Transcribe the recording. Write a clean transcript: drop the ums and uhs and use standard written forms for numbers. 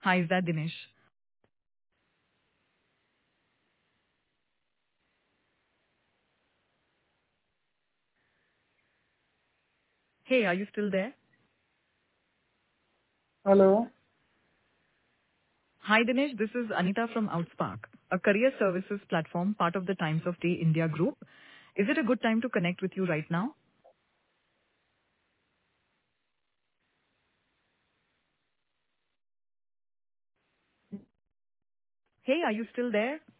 Hi, is that Dinesh? Hey, are you still there? Hello. Hi, Dinesh. This is Anita from Outspark, a career services platform part of the Times of Day India group. Is it a good time to connect with you right now? Hey, are you still there?